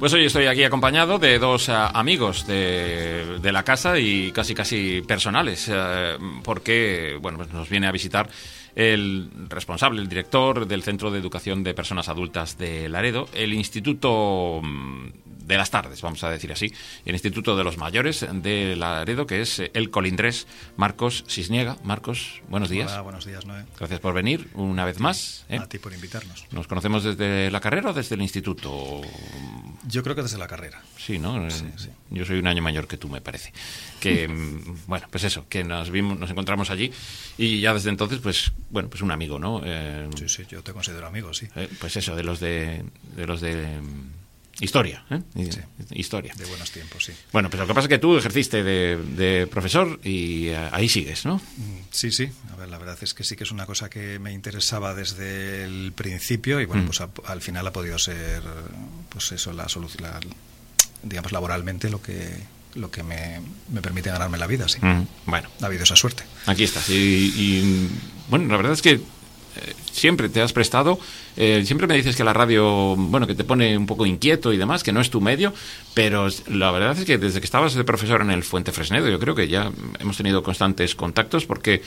Pues hoy estoy aquí acompañado de dos amigos de la casa y casi personales, porque bueno, pues nos viene a visitar el responsable, el director del Centro de Educación de Personas Adultas de Laredo, el Instituto de las Tardes, vamos a decir así, el Instituto de los Mayores de Laredo, que es el Colindres, Marcos Cisniega. Marcos, buenos días. Hola, buenos días, Noé. Gracias por venir una vez más. A ti por invitarnos. ¿Nos conocemos desde la carrera o desde el instituto? Yo creo que desde la carrera. Sí, ¿no? Sí, sí. Yo soy un año mayor que tú, me parece. Que, bueno, pues eso, que nos encontramos allí y ya desde entonces, pues, bueno, pues un amigo, ¿no? Sí, yo te considero amigo, sí. Pues eso, de los de historia, Sí, historia. de buenos tiempos, sí. Bueno, pues lo que pasa es que tú ejerciste de profesor y ahí sigues, ¿no? Sí. A ver, la verdad es que sí que es una cosa que me interesaba desde el principio y bueno, pues al final ha podido ser, pues eso, la solución, digamos, laboralmente lo que me permite ganarme la vida, sí. Bueno. Ha habido esa suerte. Aquí estás. Y bueno, la verdad es que siempre te has prestado, siempre me dices que la radio, bueno, que te pone un poco inquieto y demás, que no es tu medio, pero la verdad es que desde que estabas de profesor en el Fuente Fresnedo, yo creo que ya hemos tenido constantes contactos porque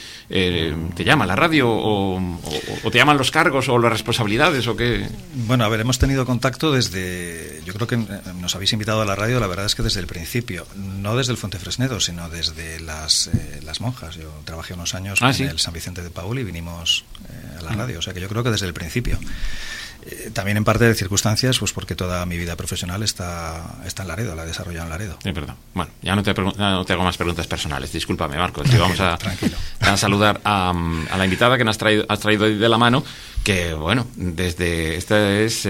te llama la radio o te llaman los cargos o las responsabilidades o qué. Bueno, a ver, hemos tenido contacto desde, yo creo que nos habéis invitado a la radio, la verdad es que desde el principio, no desde el Fuente Fresnedo, sino desde las monjas. Yo trabajé unos años en el San Vicente de Paúl y vinimos a la radio, o sea que yo creo que desde el principio. También en parte de circunstancias, pues porque toda mi vida profesional está en Laredo, la he desarrollado en Laredo. Es verdad. Bueno, ya no te hago más preguntas personales. Discúlpame, Marcos. Vamos a saludar a la invitada que nos has traído de la mano, que, bueno, desde esta es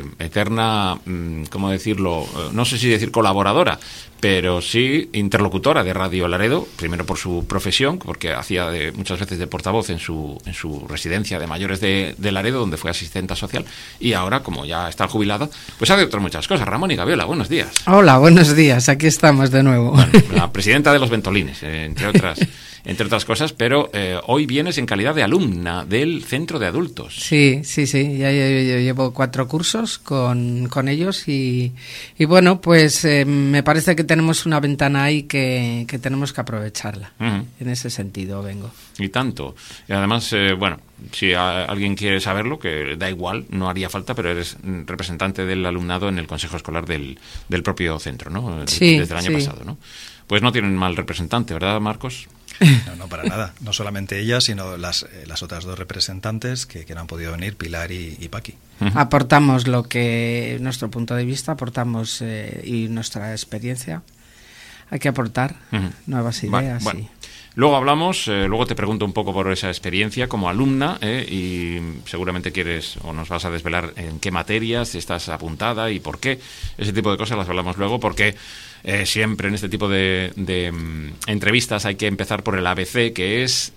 eterna, ¿cómo decirlo? No sé si decir colaboradora, pero sí interlocutora de Radio Laredo, primero por su profesión, porque hacía muchas veces de portavoz en su residencia de mayores de Laredo, donde fue asistenta social, y ahora, como ya está jubilada, pues hace otras muchas cosas. Ramón y Gaviola, buenos días. Hola, buenos días, aquí estamos de nuevo. Bueno, la presidenta de los Ventolines, entre otras cosas, pero hoy vienes en calidad de alumna del Centro de Adultos. Sí, ya yo llevo 4 cursos con ellos y bueno, pues me parece que tenemos una ventana ahí que tenemos que aprovecharla. En ese sentido vengo. Y tanto. Y además, bueno, si alguien quiere saberlo, que da igual, no haría falta, pero eres representante del alumnado en el Consejo Escolar del propio centro, ¿no? Sí, desde el año pasado, ¿no? Pues no tienen mal representante, ¿verdad, Marcos? No, para nada. No solamente ella, sino las otras 2 representantes que no han podido venir, Pilar y Paqui. Aportamos lo que, nuestro punto de vista, aportamos y nuestra experiencia. Hay que aportar nuevas ideas. Bueno. Luego hablamos, luego te pregunto un poco por esa experiencia como alumna y seguramente quieres o nos vas a desvelar en qué materias estás apuntada y por qué. Ese tipo de cosas las hablamos luego porque siempre en este tipo de entrevistas hay que empezar por el ABC, que es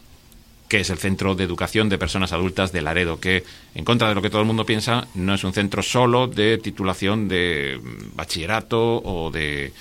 el Centro de Educación de Personas Adultas de Laredo, que, en contra de lo que todo el mundo piensa, no es un centro solo de titulación de bachillerato o de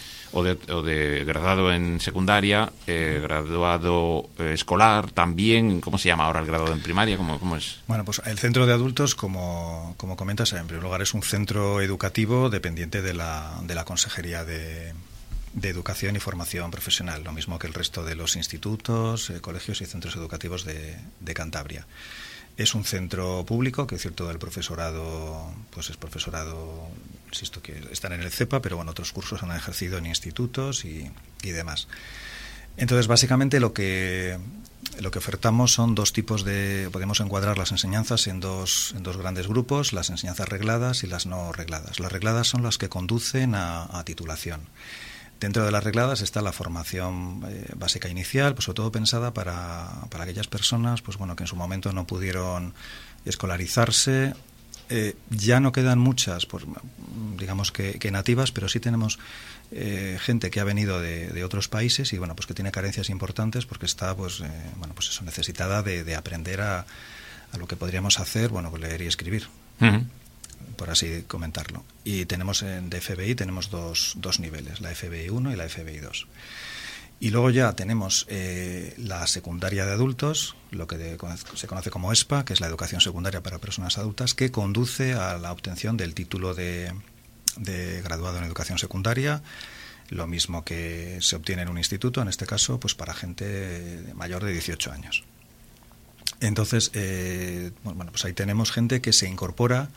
graduado en secundaria, graduado escolar también. ¿Cómo se llama ahora el graduado en primaria? ¿Cómo es? Bueno, pues el centro de adultos, como comentas, en primer lugar es un centro educativo dependiente de la Consejería de Educación y Formación Profesional, lo mismo que el resto de los institutos, colegios y centros educativos de Cantabria. Es un centro público, que es cierto, el profesorado, pues es profesorado, insisto, que están en el CEPA, pero bueno, otros cursos han ejercido en institutos y demás. Entonces, básicamente lo que ofertamos son 2 tipos podemos encuadrar las enseñanzas en dos grandes grupos, las enseñanzas regladas y las no regladas. Las regladas son las que conducen a titulación. Dentro de las regladas está la formación básica inicial, pues sobre todo pensada para aquellas personas, pues bueno, que en su momento no pudieron escolarizarse. Ya no quedan muchas, pues, digamos que nativas, pero sí tenemos gente que ha venido de otros países y bueno, pues que tiene carencias importantes porque está, pues eso, necesitada de aprender a lo que podríamos hacer, bueno, pues leer y escribir. Por así comentarlo. Y tenemos de FBI tenemos dos niveles, la FBI 1 y la FBI 2. Y luego ya tenemos la secundaria de adultos, lo que se conoce como ESPA, que es la educación secundaria para personas adultas, que conduce a la obtención del título de de graduado en educación secundaria, lo mismo que se obtiene en un instituto, en este caso, pues para gente mayor de 18 años. Entonces, pues ahí tenemos gente que se incorpora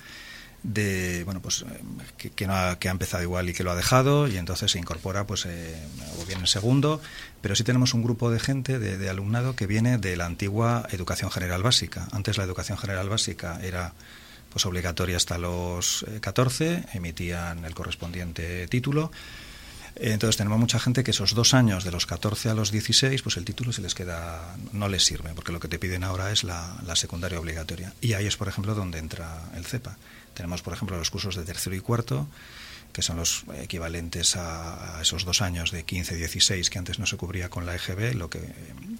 que ha empezado igual y que lo ha dejado, y entonces se incorpora o bien en segundo, pero sí tenemos un grupo de gente, de alumnado, que viene de la antigua educación general básica. Antes la educación general básica era pues obligatoria hasta los 14, emitían el correspondiente título. Entonces tenemos mucha gente que esos 2 años, de los 14 a los 16, pues el título se les queda, no les sirve, porque lo que te piden ahora es la secundaria obligatoria. Y ahí es, por ejemplo, donde entra el CEPA. Tenemos, por ejemplo, los cursos de tercero y cuarto, que son los equivalentes a esos 2 años de 15-16 que antes no se cubría con la EGB, lo que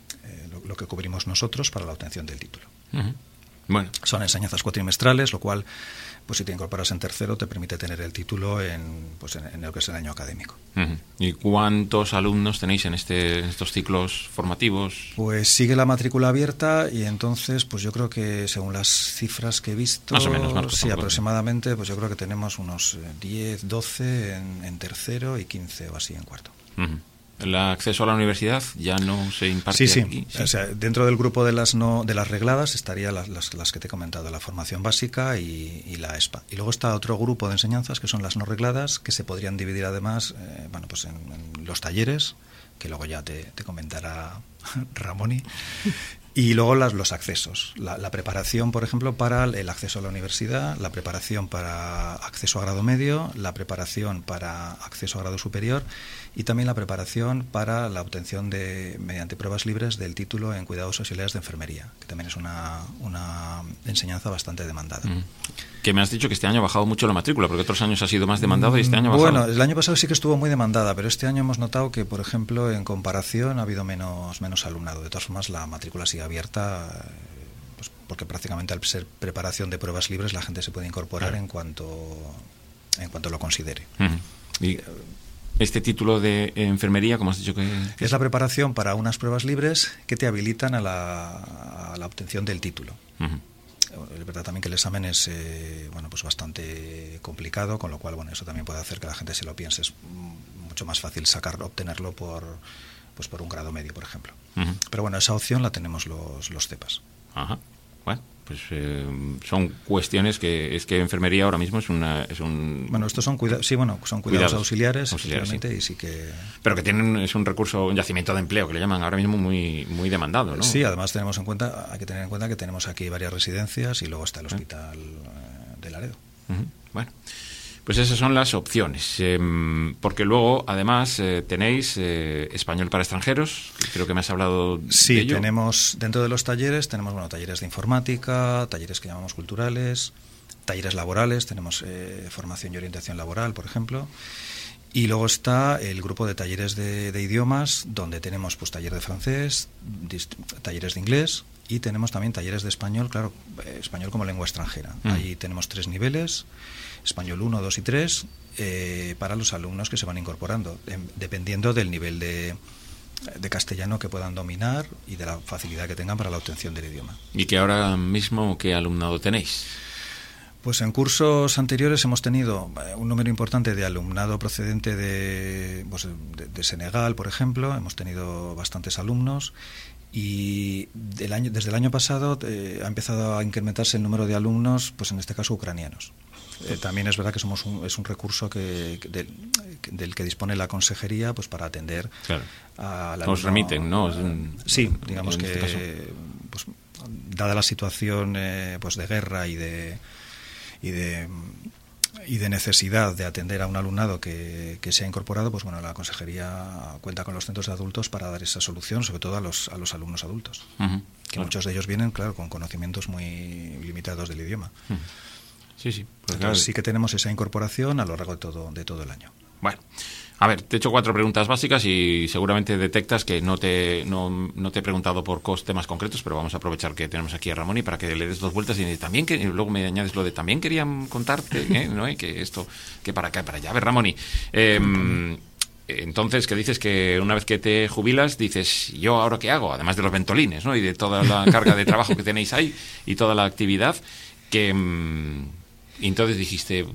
cubrimos nosotros para la obtención del título. Uh-huh. Bueno. Son enseñanzas cuatrimestrales, lo cual, pues si te incorporas en tercero, te permite tener el título en lo que es el año académico. Uh-huh. ¿Y cuántos alumnos tenéis en estos ciclos formativos? Pues sigue la matrícula abierta, y entonces, pues yo creo que según las cifras que he visto, más o menos, Marcos, sí, aproximadamente, pues yo creo que tenemos unos 10, 12 en tercero y 15 o así en cuarto. Uh-huh. ¿El acceso a la universidad ya no se imparte aquí? Sí. O sea, dentro del grupo de las regladas estarían las que te he comentado, la formación básica y la ESPA. Y luego está otro grupo de enseñanzas que son las no regladas, que se podrían dividir además en los talleres, que luego ya te comentará Ramoni. Y luego los accesos, la preparación, por ejemplo, para el acceso a la universidad, la preparación para acceso a grado medio, la preparación para acceso a grado superior, y también la preparación para la obtención mediante pruebas libres del título en cuidados auxiliares de enfermería, que también es una enseñanza bastante demandada. Que me has dicho que este año ha bajado mucho la matrícula, porque otros años ha sido más demandado y este año ha bajado. Bueno, el año pasado sí que estuvo muy demandada, pero este año hemos notado que, por ejemplo, en comparación ha habido menos alumnado. De todas formas, la matrícula sigue abierta, pues porque prácticamente al ser preparación de pruebas libres la gente se puede incorporar, claro, en cuanto lo considere. Uh-huh. Y este título de enfermería, como has dicho que es la preparación para unas pruebas libres que te habilitan a la obtención del título. Uh-huh. Es verdad también que el examen es pues bastante complicado, con lo cual eso también puede hacer que la gente se lo piense. Es mucho más fácil obtenerlo por un grado medio, por ejemplo. Uh-huh. Pero esa opción la tenemos los CEPAs. Ajá. Bueno, pues son cuestiones que enfermería ahora mismo es un... Bueno, estos son cuidados auxiliares, sí. Y sí que... Pero que es un recurso, un yacimiento de empleo, que le llaman ahora mismo muy, muy demandado, ¿no? Sí, además hay que tener en cuenta que tenemos aquí varias residencias y luego está el hospital de Laredo. Uh-huh. Bueno, pues esas son las opciones, porque luego además tenéis español para extranjeros, creo que me has hablado de ello. Sí, tenemos dentro de los talleres, talleres de informática, talleres que llamamos culturales, talleres laborales, tenemos formación y orientación laboral, por ejemplo, y luego está el grupo de talleres de idiomas, donde tenemos taller de francés, talleres de inglés, y tenemos también talleres de español, claro, español como lengua extranjera. Ahí tenemos 3 niveles, español 1, 2 y 3, para los alumnos que se van incorporando, dependiendo del nivel de castellano que puedan dominar y de la facilidad que tengan para la obtención del idioma. ¿Y que ahora mismo qué alumnado tenéis? Pues en cursos anteriores hemos tenido un número importante de alumnado procedente de Senegal, por ejemplo. Hemos tenido bastantes alumnos. Y desde el año pasado ha empezado a incrementarse el número de alumnos, pues en este caso ucranianos. También es verdad que es un recurso del que dispone la consejería, pues para atender, claro, a la... Nos remiten, ¿no? Sí, digamos que este pues, dada la situación de guerra y de necesidad de atender a un alumnado que se ha incorporado, pues la consejería cuenta con los centros de adultos para dar esa solución, sobre todo a los alumnos adultos, uh-huh, que muchos de ellos vienen, claro, con conocimientos muy limitados del idioma. Uh-huh. Sí. Pues entonces, claro, sí que tenemos esa incorporación a lo largo de todo el año. Bueno, a ver, te he hecho 4 preguntas básicas y seguramente detectas que no te he preguntado por temas concretos, pero vamos a aprovechar que tenemos aquí a Ramoni para que le des 2 vueltas y también que luego me añades lo de también querían contarte, ¿no? Que esto, que para acá, para allá. A ver, Ramoni, entonces, que dices que una vez que te jubilas, dices, ¿yo ahora qué hago? Además de los ventolines, ¿no? Y de toda la carga de trabajo que tenéis ahí y toda la actividad, y entonces dijiste...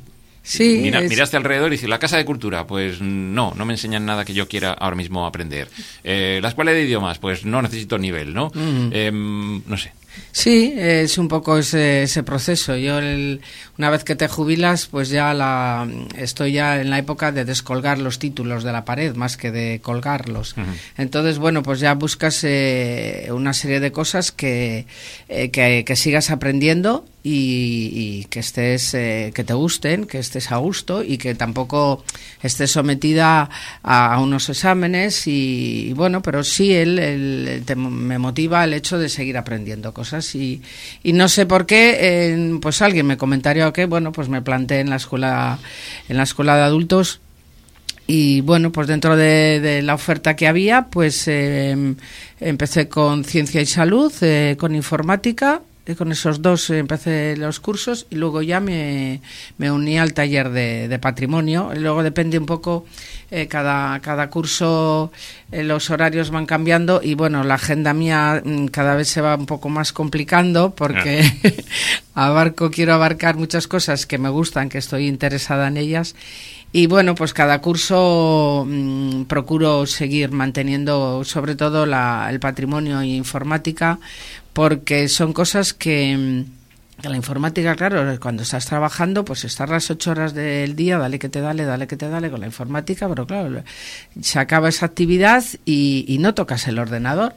Sí, miraste alrededor y dices, la casa de cultura, pues no me enseñan nada que yo quiera ahora mismo aprender. La escuela de idiomas, pues no necesito nivel, ¿no? No sé. Sí, es un poco ese proceso. Yo una vez que te jubilas, pues ya estoy ya en la época de descolgar los títulos de la pared más que de colgarlos. Entonces, bueno, pues ya buscas una serie de cosas que sigas aprendiendo y que estés que te gusten, que estés a gusto y que tampoco estés sometida a unos exámenes y bueno, pero sí me motiva el hecho de seguir aprendiendo cosas y no sé por qué pues alguien me comentaría que bueno, pues me planteé en la escuela de adultos y bueno, pues dentro de la oferta que había, pues empecé con ciencia y salud, con informática. Con esos dos empecé los cursos y luego ya me uní al taller de patrimonio. Luego depende un poco, cada curso los horarios van cambiando y bueno, la agenda mía cada vez se va un poco más complicando porque quiero abarcar muchas cosas que me gustan, que estoy interesada en ellas. Y bueno, pues cada curso procuro seguir manteniendo sobre todo el patrimonio e informática, porque son cosas que la informática, claro, cuando estás trabajando, pues estás las 8 horas del día, dale que te dale con la informática, pero claro, se acaba esa actividad y no tocas el ordenador.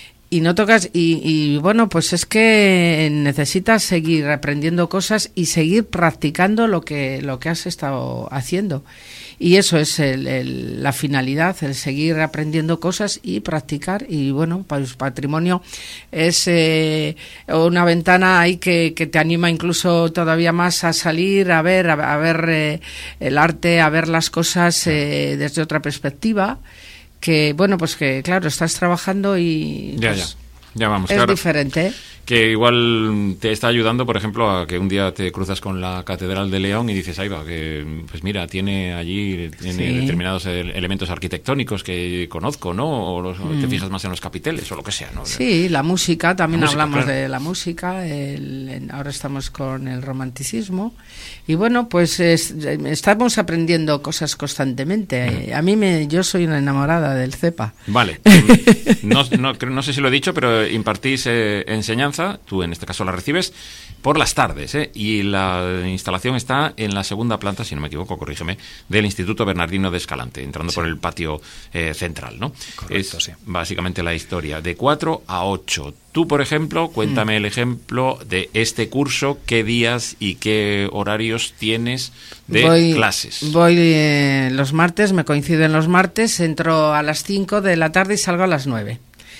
Y bueno, pues es que necesitas seguir aprendiendo cosas y seguir practicando lo que has estado haciendo. Y eso es la finalidad, el seguir aprendiendo cosas y practicar. Y bueno, pues patrimonio es una ventana ahí que te anima incluso todavía más a salir, a ver el arte, a ver las cosas desde otra perspectiva. Que bueno, pues que claro, estás trabajando y ya vamos, es claro, diferente. Que igual te está ayudando, por ejemplo, a que un día te cruzas con la Catedral de León y dices, ahí va, que pues mira, tiene determinados elementos arquitectónicos que conozco, ¿no? O te fijas más en los capiteles o lo que sea, ¿no? Sí, la música, también hablamos claro. de la música, ahora estamos con el romanticismo y bueno, pues estamos aprendiendo cosas constantemente. Yo soy una enamorada del CEPA. Vale, no sé si lo he dicho, pero impartís enseñanza, tú en este caso la recibes por las tardes, y la instalación está en la segunda planta, si no me equivoco, corrígeme, del Instituto Bernardino de Escalante, entrando por el patio central, ¿no? Correcto, es sí. Básicamente la historia, de 4 a 8. Tú, por ejemplo, cuéntame el ejemplo de este curso, qué días y qué horarios tienes de clases. Voy los martes, me coinciden los martes, entro a las 5 de la tarde y salgo a las 9.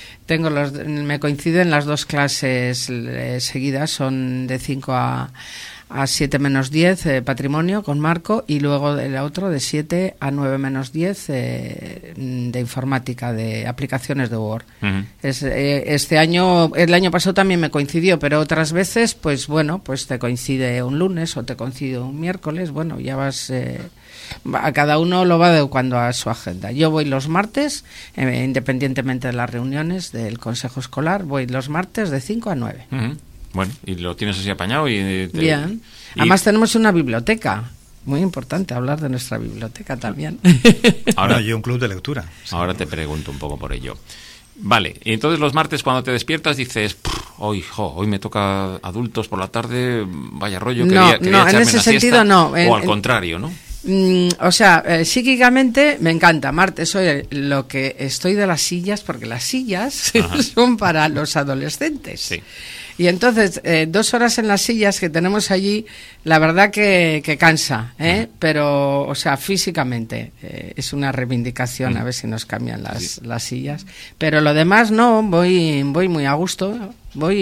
Me coinciden las dos clases seguidas, son de 5 a 7 menos 10 patrimonio con Marco y luego el otro de 7 a 9 menos 10 de informática, de aplicaciones de Word. Este año, el año pasado también me coincidió, pero otras veces, pues bueno, pues te coincide un lunes o te coincide un miércoles, bueno, ya vas... a cada uno lo va adecuando a su agenda. Yo voy los martes, independientemente de las reuniones del consejo escolar, voy los martes de 5 a 9. Bueno, y lo tienes así apañado Bien. Además tenemos una biblioteca. Muy importante hablar de nuestra biblioteca también. Ahora, y un club de lectura. Ahora te pregunto un poco por ello. Vale, y entonces los martes cuando te despiertas dices, hoy me toca adultos por la tarde, vaya rollo, quería echarme en ese una sentido siesta, no. O al contrario, ¿no? O sea, psíquicamente me encanta. Martes soy lo que estoy de las sillas, porque las sillas son para los adolescentes. Sí. Y entonces, 2 horas en las sillas que tenemos allí, la verdad que cansa, pero, o sea, físicamente es una reivindicación, a ver si nos cambian las sillas. Pero lo demás no, voy muy a gusto,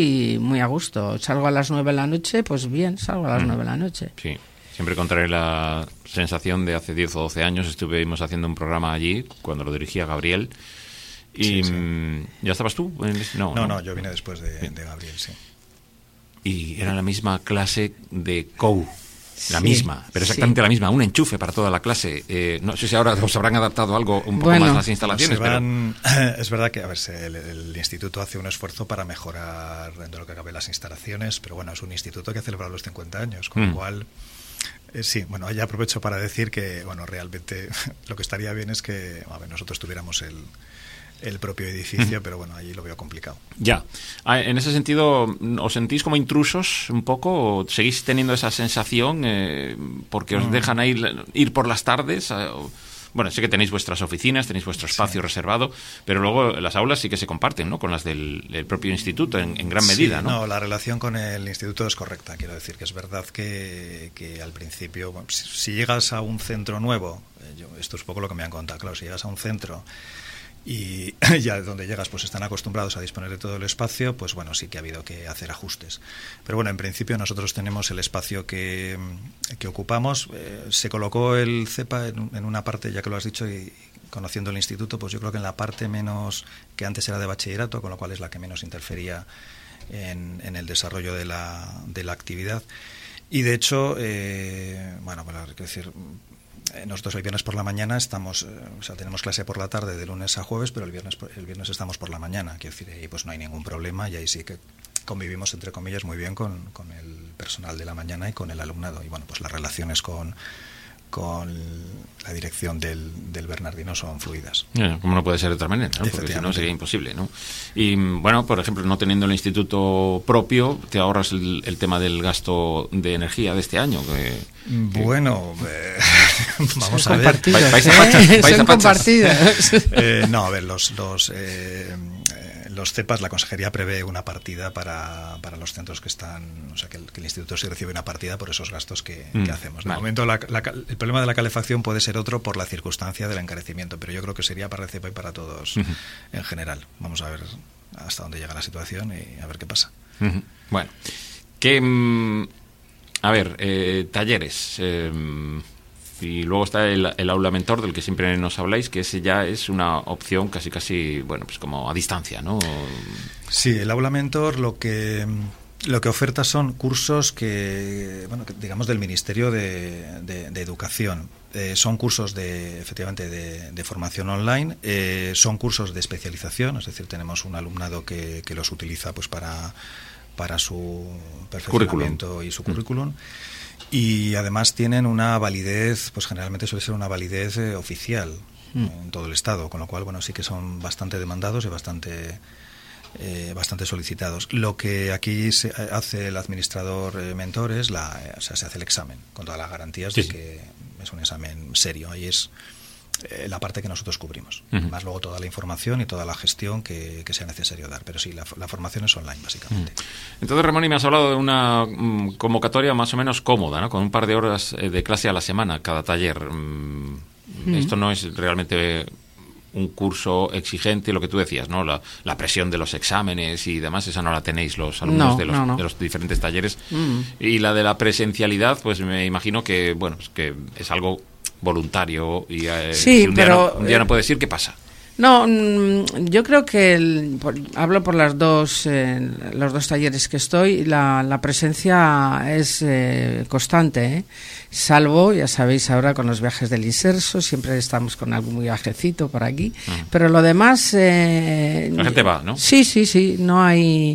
Salgo a las 9 de la noche, pues bien, salgo a las 9 de la noche. Sí. Siempre contraré la sensación de hace 10 o 12 años, estuvimos haciendo un programa allí, cuando lo dirigía Gabriel. Y sí. ¿Ya estabas tú? No, yo vine después de Gabriel, sí. Y era la misma clase de COU, la Sí, misma, pero exactamente la misma, un enchufe para toda la clase. No sé si ahora os habrán adaptado algo un poco más las instalaciones. Es verdad que el instituto hace un esfuerzo para mejorar dentro de lo que cabe las instalaciones, pero bueno, es un instituto que ha celebrado los 50 años, con lo cual Sí, bueno, ya aprovecho para decir que, bueno, realmente lo que estaría bien es que, a ver, nosotros tuviéramos el propio edificio, pero bueno, allí lo veo complicado. Ya. En ese sentido, ¿os sentís como intrusos un poco? ¿O seguís teniendo esa sensación porque os dejan ir por las tardes? Bueno, sé que tenéis vuestras oficinas, tenéis vuestro espacio reservado, pero luego las aulas sí que se comparten, ¿no? Con las del propio instituto en gran medida, ¿no? No, la relación con el instituto es correcta. Quiero decir que es verdad que al principio, bueno, si llegas a un centro nuevo, esto es un poco lo que me han contado, claro, si llegas a un centro y ya donde llegas pues están acostumbrados a disponer de todo el espacio, pues bueno, sí que ha habido que hacer ajustes. Pero bueno, en principio nosotros tenemos el espacio que ocupamos. Se colocó el CEPA en una parte, ya que lo has dicho, y conociendo el instituto, pues yo creo que en la parte menos, que antes era de bachillerato, con lo cual es la que menos interfería en el desarrollo de la actividad. Y de hecho, bueno, quiero decir, nosotros el viernes por la mañana estamos, o sea, tenemos clase por la tarde de lunes a jueves, pero el viernes estamos por la mañana, quiero decir, ahí pues no hay ningún problema y ahí sí que convivimos, entre comillas, muy bien con el personal de la mañana y con el alumnado. Y bueno, pues las relaciones con la dirección del Bernardino son fluidas. Como no puede ser de otra manera, ¿no? Porque si no sería imposible, ¿no? Y bueno, por ejemplo, no teniendo el instituto propio, te ahorras el tema del gasto de energía de este año. Bueno, vamos a ver. Son compartidas. No, a ver, los CEPAs, la consejería prevé una partida para los centros que están, o sea, que el instituto sí recibe una partida por esos gastos que hacemos. De momento, el problema de la calefacción puede ser otro por la circunstancia del encarecimiento, pero yo creo que sería para el CEPA y para todos en general. Vamos a ver hasta dónde llega la situación y a ver qué pasa. Bueno, a ver, talleres. Y luego está el aula mentor, del que siempre nos habláis, que ese ya es una opción casi, bueno, pues como a distancia, ¿no? Sí, el aula mentor lo que oferta son cursos bueno, digamos del Ministerio de Educación. Son cursos efectivamente de formación online, son cursos de especialización, es decir, tenemos un alumnado que los utiliza pues para su perfeccionamiento y su currículum. Y además tienen una validez, pues generalmente suele ser una validez oficial en todo el Estado, con lo cual, bueno, sí que son bastante demandados y bastante solicitados. Lo que aquí se hace el administrador mentor es se hace el examen, con todas las garantías de que es un examen serio. Ahí es la parte que nosotros cubrimos, más luego toda la información y toda la gestión que sea necesario dar, pero sí, la formación es online básicamente. Entonces, Ramón, y me has hablado de una convocatoria más o menos cómoda, ¿no? Con un par de horas de clase a la semana cada taller. Esto no es realmente un curso exigente, lo que tú decías, ¿no? La presión de los exámenes y demás, esa no la tenéis los alumnos de los diferentes talleres. Y la de la presencialidad, pues me imagino que, bueno, que es algo voluntario y sí, si un día no puedes ir, ¿qué pasa? No, yo creo que hablo por los dos talleres que estoy, la presencia es constante, salvo, ya sabéis ahora con los viajes del Inserso, siempre estamos con algún viajecito por aquí, pero lo demás... la gente va, ¿no? Sí, no hay,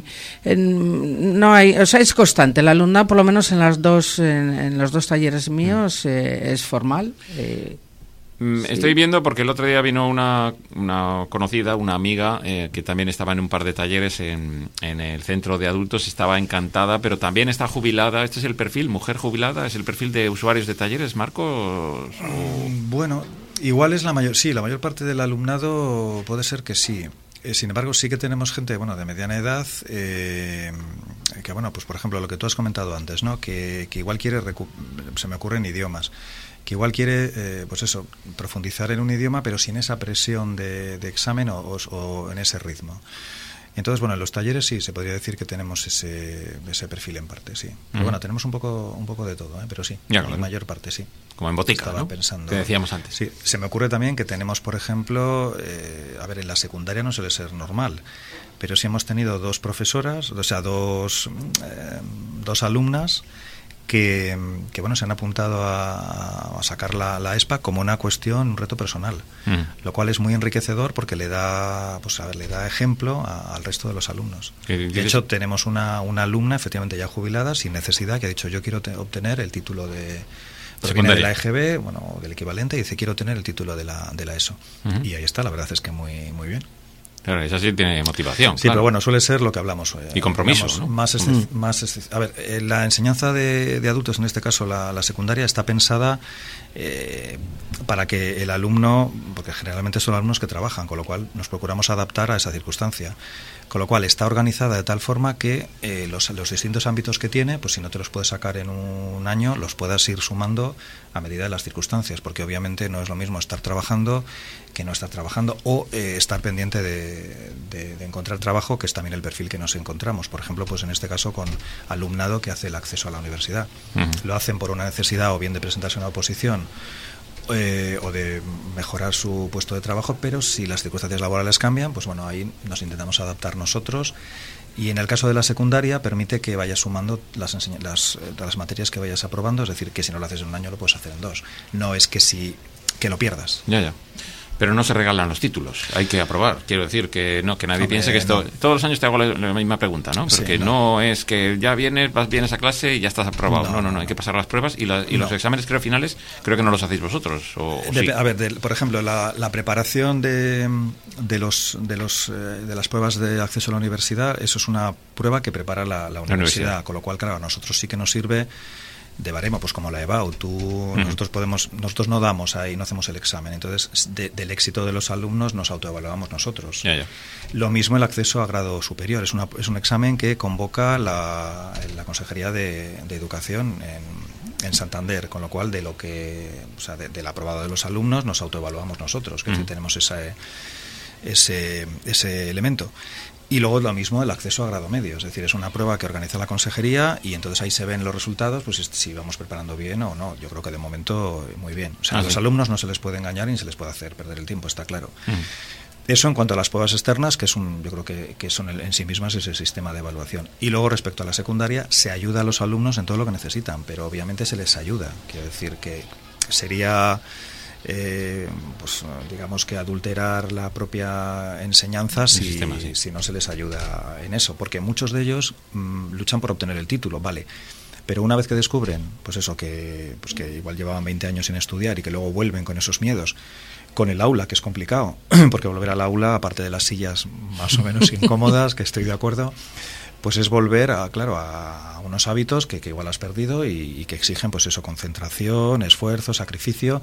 o sea, es constante, la alumna por lo menos en los dos talleres míos es formal. Estoy viendo porque el otro día vino una conocida, una amiga que también estaba en un par de talleres en el centro de adultos, estaba encantada, pero también está jubilada. ¿Este es el perfil, mujer jubilada? ¿Es el perfil de usuarios de talleres, Marcos? Bueno, igual es la mayor parte del alumnado puede ser que sí. Sin embargo, sí que tenemos gente, bueno, de mediana edad, que, bueno, pues por ejemplo, lo que tú has comentado antes, ¿no? Que igual quiere, se me ocurren idiomas, que igual quiere, pues eso, profundizar en un idioma, pero sin esa presión de examen o en ese ritmo. Entonces, bueno, en los talleres sí, se podría decir que tenemos ese perfil en parte, sí. Pero bueno, tenemos un poco de todo, pero sí, ya, la mayor parte sí. Como en botica, estaba ¿no? Pensando, que decíamos antes. Sí, se me ocurre también que tenemos, por ejemplo, a ver, en la secundaria no suele ser normal, pero sí hemos tenido dos profesoras, o sea, dos alumnas que bueno, se han apuntado a sacar la ESPA como una cuestión, un reto personal, lo cual es muy enriquecedor porque le da ejemplo al resto de los alumnos. De hecho, tenemos una alumna efectivamente ya jubilada, sin necesidad, que ha dicho: yo quiero obtener el título proviene de la EGB, bueno, del equivalente, y dice, quiero tener el título de la ESO. Y ahí está, la verdad es que muy, muy bien. Claro, esa sí tiene motivación. Sí, claro. Pero bueno, suele ser lo que hablamos. Y compromiso, digamos, ¿no? A ver, la enseñanza de adultos, en este caso la secundaria, está pensada para que el alumno, porque generalmente son alumnos que trabajan, con lo cual nos procuramos adaptar a esa circunstancia. Con lo cual está organizada de tal forma que los distintos ámbitos que tiene, pues si no te los puedes sacar en un año, los puedas ir sumando a medida de las circunstancias, porque obviamente no es lo mismo estar trabajando que no estar trabajando, o estar pendiente de encontrar trabajo, que es también el perfil que nos encontramos. Por ejemplo, pues en este caso con alumnado que hace el acceso a la universidad. Lo hacen por una necesidad o bien de presentarse a una oposición o de mejorar su puesto de trabajo, pero si las circunstancias laborales cambian, pues bueno, ahí nos intentamos adaptar nosotros. Y en el caso de la secundaria permite que vayas sumando las materias que vayas aprobando, es decir, que si no lo haces en un año lo puedes hacer en 2. No es que lo pierdas. Ya. Pero no se regalan los títulos, hay que aprobar. Quiero decir que nadie piense que esto... No. Todos los años te hago la misma pregunta, ¿no? Porque no es que ya vienes a clase y ya estás aprobado. No, hay que pasar las pruebas y los exámenes finales creo que no los hacéis vosotros. ¿Sí? A ver, por ejemplo, la preparación de las pruebas de acceso a la universidad, eso es una prueba que prepara la universidad, con lo cual, claro, a nosotros sí que nos sirve de baremo, pues como la EBAU. Nosotros no damos ahí, no hacemos el examen, entonces del éxito de los alumnos nos autoevaluamos nosotros. Ya. Lo mismo el acceso a grado superior, es un examen que convoca la Consejería de Educación en Santander, con lo cual del aprobado de los alumnos nos autoevaluamos nosotros, que es decir, tenemos ese elemento. Y luego lo mismo el acceso a grado medio, es decir, es una prueba que organiza la consejería y entonces ahí se ven los resultados, pues si vamos preparando bien o no. Yo creo que de momento muy bien. O sea, a los alumnos no se les puede engañar ni se les puede hacer perder el tiempo, está claro. Eso en cuanto a las pruebas externas, que yo creo que son en sí mismas ese sistema de evaluación. Y luego respecto a la secundaria, se ayuda a los alumnos en todo lo que necesitan, pero obviamente se les ayuda. Quiero decir que sería... pues digamos que adulterar la propia enseñanza si no se les ayuda en eso, porque muchos de ellos luchan por obtener el título, vale, pero una vez que descubren pues eso, que igual llevaban 20 años sin estudiar y que luego vuelven con esos miedos, con el aula, que es complicado, porque volver al aula, aparte de las sillas más o menos incómodas, que estoy de acuerdo, pues es volver a unos hábitos que igual has perdido y que exigen pues eso, concentración, esfuerzo, sacrificio.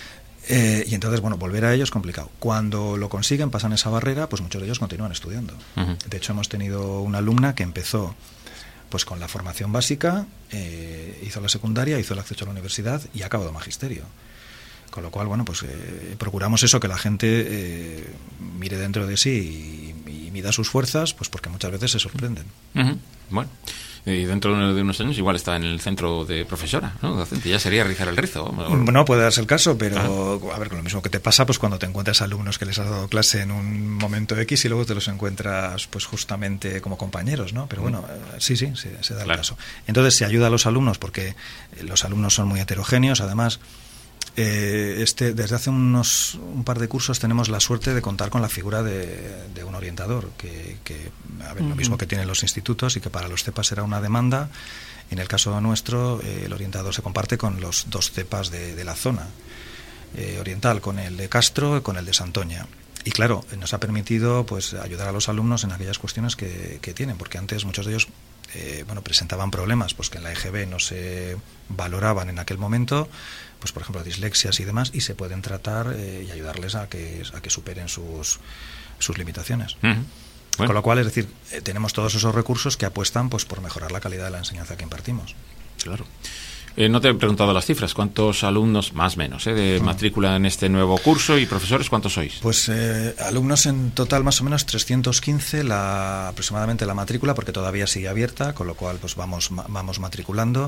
Y entonces, volver a ello es complicado. Cuando lo consiguen, pasan esa barrera, pues muchos de ellos continúan estudiando. De hecho, hemos tenido una alumna que empezó pues con la formación básica, hizo la secundaria, hizo el acceso a la universidad y ha acabado magisterio. Con lo cual, procuramos eso, que la gente mire dentro de sí y mida sus fuerzas, pues porque muchas veces se sorprenden. Bueno, y dentro de unos años igual está en el centro de profesora, ¿no? Docente, ya sería rizar el rizo. No puede darse el caso, pero a ver, con lo mismo que te pasa pues cuando te encuentras alumnos que les has dado clase en un momento X y luego te los encuentras pues justamente como compañeros, ¿no? Pero sí, se da el caso. Entonces se ayuda a los alumnos porque los alumnos son muy heterogéneos, además... desde hace un par de cursos tenemos la suerte de contar con la figura de un orientador que lo mismo que tienen los institutos y que para los CEPA será una demanda. En el caso nuestro el orientador se comparte con los 2 CEPAs de la zona oriental, con el de Castro y con el de Santoña. Y claro, nos ha permitido pues ayudar a los alumnos en aquellas cuestiones que tienen, porque antes muchos de ellos presentaban problemas pues que en la EGB no se valoraban en aquel momento, pues por ejemplo dislexias y demás, y se pueden tratar y ayudarles a que superen sus limitaciones. Con lo cual, es decir, tenemos todos esos recursos que apuestan pues por mejorar la calidad de la enseñanza que impartimos. Claro. No te he preguntado las cifras. ¿Cuántos alumnos, más o menos, de matrícula en este nuevo curso y profesores, cuántos sois? Pues alumnos en total más o menos 315 aproximadamente la matrícula, porque todavía sigue abierta, con lo cual pues vamos matriculando.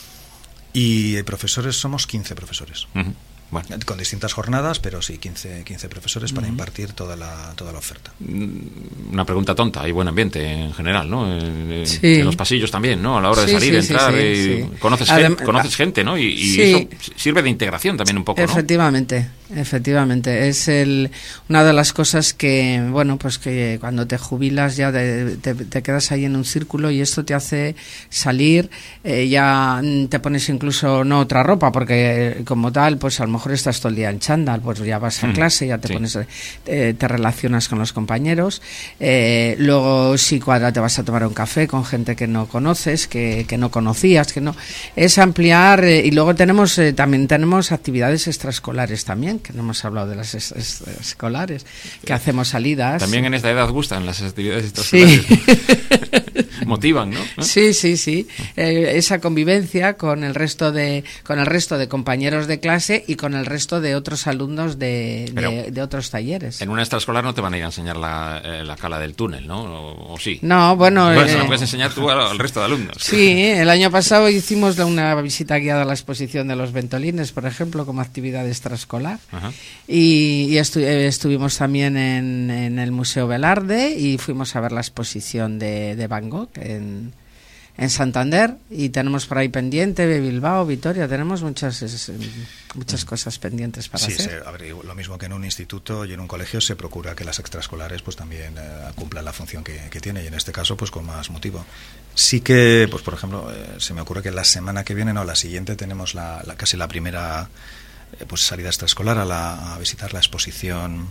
Y profesores somos 15 profesores. Bueno. Con distintas jornadas, pero sí, 15 profesores para impartir toda la oferta. Una pregunta tonta, hay buen ambiente en general, ¿no? Sí. En los pasillos también, ¿no? A la hora de salir, entrar, sí. Conoces gente, ¿no? Y sí. eso sirve de integración también un poco, ¿no? Efectivamente. efectivamente. Es una de las cosas que, bueno, pues que cuando te jubilas ya te quedas ahí en un círculo y esto te hace salir, ya te pones incluso no otra ropa, porque como tal, pues a lo mejor estás todo el día en chándal, pues ya vas a clase, ya te pones, te relacionas con los compañeros, luego sí cuadra te vas a tomar un café con gente que no conoces, que no conocías, que no, es ampliar, y luego también tenemos actividades extraescolares también, que no hemos hablado de las escolares, que hacemos salidas. También en esta edad gustan las actividades extraescolares. Sí. Motivan, ¿no? Sí. Esa convivencia con el resto de compañeros de clase y con el resto de otros alumnos de otros talleres. En una extraescolar no te van a ir a enseñar la cala del túnel, ¿no? ¿O sí? No, bueno... se lo puedes enseñar tú al resto de alumnos. Sí, el año pasado hicimos una visita guiada a la exposición de los ventolines, por ejemplo, como actividad extraescolar. Ajá. Y estuvimos también en el Museo Velarde y fuimos a ver la exposición de Van Gogh en Santander, y tenemos por ahí pendiente de Bilbao, Vitoria, tenemos muchas cosas pendientes para hacer. Sí, lo mismo que en un instituto y en un colegio se procura que las extraescolares pues también cumplan la función que tiene, y en este caso pues con más motivo. Sí que, pues por ejemplo, se me ocurre que la semana que viene, la siguiente, tenemos casi la primera pues salida extraescolar a visitar la exposición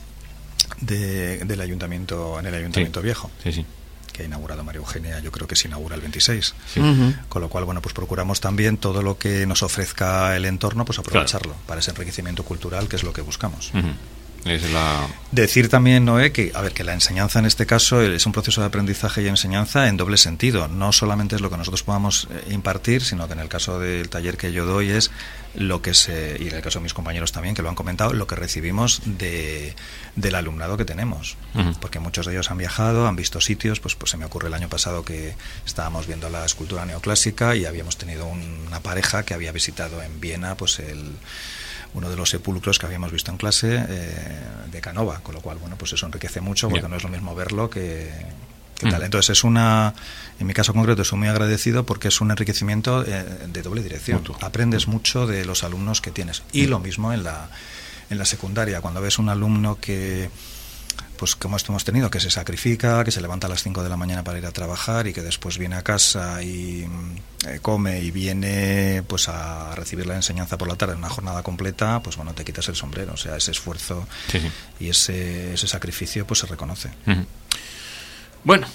del ayuntamiento, en el Ayuntamiento Viejo. Sí. Que ha inaugurado María Eugenia, yo creo que se inaugura el 26. Sí. Con lo cual, bueno, pues procuramos también todo lo que nos ofrezca el entorno, pues aprovecharlo para ese enriquecimiento cultural, que es lo que buscamos. Decir también, Noé, que la enseñanza en este caso es un proceso de aprendizaje y enseñanza en doble sentido. No solamente es lo que nosotros podamos impartir, sino que en el caso del taller que yo doy es lo que y en el caso de mis compañeros también, que lo han comentado, lo que recibimos del alumnado que tenemos. Porque muchos de ellos han viajado, han visto sitios, pues se me ocurre el año pasado que estábamos viendo la escultura neoclásica y habíamos tenido una pareja que había visitado en Viena pues uno de los sepulcros que habíamos visto en clase de Canova, con lo cual, bueno, pues eso enriquece mucho, porque no es lo mismo verlo que tal. Entonces en mi caso concreto, estoy muy agradecido porque es un enriquecimiento de doble dirección. Aprendes mucho de los alumnos que tienes. Y lo mismo en la secundaria, cuando ves un alumno que, pues como esto hemos tenido, que se sacrifica, que se levanta a las 5 de la mañana para ir a trabajar y que después viene a casa y come y viene pues a recibir la enseñanza por la tarde en una jornada completa, pues bueno, te quitas el sombrero. O sea, ese esfuerzo y ese sacrificio pues se reconoce. Bueno,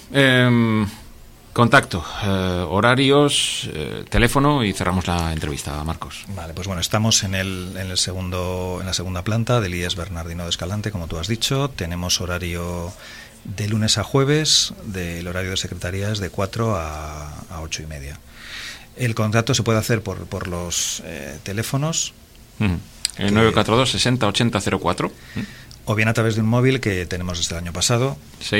contacto, horarios, teléfono, y cerramos la entrevista, Marcos. Vale, pues bueno, estamos en la segunda planta del IES Bernardino de Escalante, como tú has dicho. Tenemos horario de lunes a jueves, el horario de secretaría es de 4 a 8 y media. El contacto se puede hacer por los teléfonos. 942 60 80 04. O bien a través de un móvil que tenemos desde el año pasado.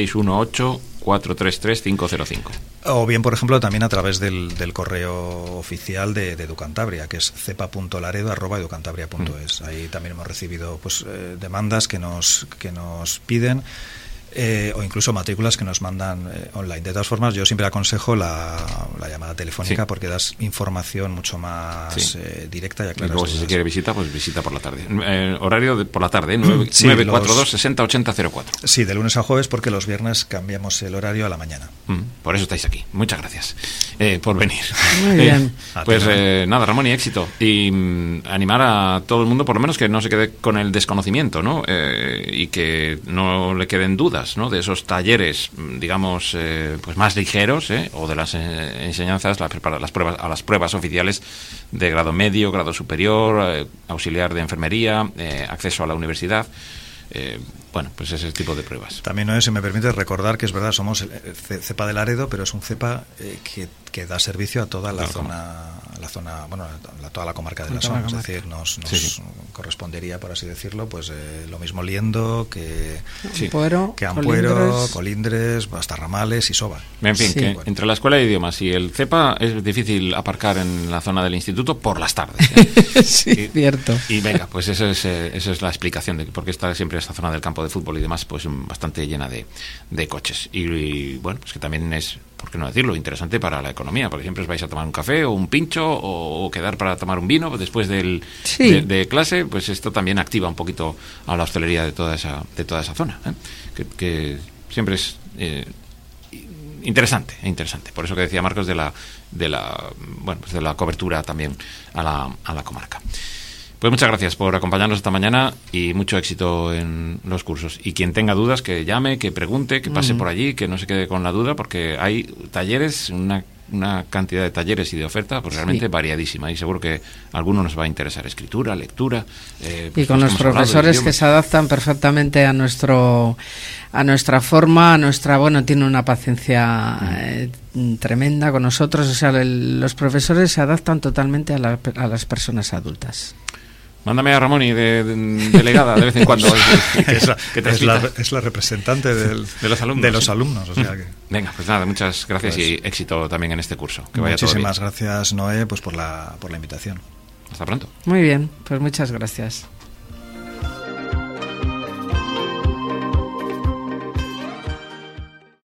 618-433-505. O bien, por ejemplo, también a través del correo oficial de Educantabria, que es cepa.laredo@educantabria.es. Ahí también hemos recibido pues demandas que nos piden. O incluso matrículas que nos mandan online. De todas formas, yo siempre aconsejo la llamada telefónica, porque das información mucho más directa y aclara. Y luego, si se quiere visita, pues visita por la tarde. Horario por la tarde, 942 60 80 04. Sí, de lunes a jueves, porque los viernes cambiamos el horario a la mañana. Por eso estáis aquí. Muchas gracias por venir. Muy bien. Pues nada, Ramón, y éxito. Y animar a todo el mundo, por lo menos, que no se quede con el desconocimiento, ¿no? Y que no le queden dudas, ¿no? De esos talleres, digamos, pues más ligeros, o de las enseñanzas, las pruebas oficiales de grado medio, grado superior, auxiliar de enfermería, acceso a la universidad. Bueno, pues ese tipo de pruebas. También, si me permite recordar que es verdad, somos el CEPA de Laredo, pero es un CEPA que da servicio a toda la zona, bueno, a toda la comarca de la zona. Es decir, nos correspondería, por así decirlo, pues lo mismo Liendo que Ampuero, Colindres, hasta Ramales y Soba. En fin, que entre la escuela de idiomas y el CEPA es difícil aparcar en la zona del instituto por las tardes. Sí, cierto. Y venga, pues esa es la explicación de por qué está siempre esta zona del campo de fútbol y demás, pues bastante llena de coches. Y bueno, pues que también es ¿por qué no decirlo?, interesante para la economía, porque siempre os vais a tomar un café o un pincho o quedar para tomar un vino después de clase, pues esto también activa un poquito a la hostelería de toda esa zona, que siempre es interesante. Por eso que decía Marcos de la cobertura también a la comarca. Pues muchas gracias por acompañarnos esta mañana y mucho éxito en los cursos. Y quien tenga dudas, que llame, que pregunte, que pase por allí, que no se quede con la duda, porque hay talleres, una cantidad de talleres y de oferta pues realmente variadísima, y seguro que alguno nos va a interesar: escritura, lectura, y con los profesores que se adaptan perfectamente a nuestra forma, tiene una paciencia tremenda con nosotros. O sea, los profesores se adaptan totalmente a las personas adultas. Mándame a Ramón y de delegada de vez en cuando. Es la representante de los alumnos. O sea que... Venga, pues nada, muchas gracias y éxito también en este curso. Que vaya todo bien. Muchísimas gracias, Noé, pues por la invitación. Hasta pronto. Muy bien, pues muchas gracias.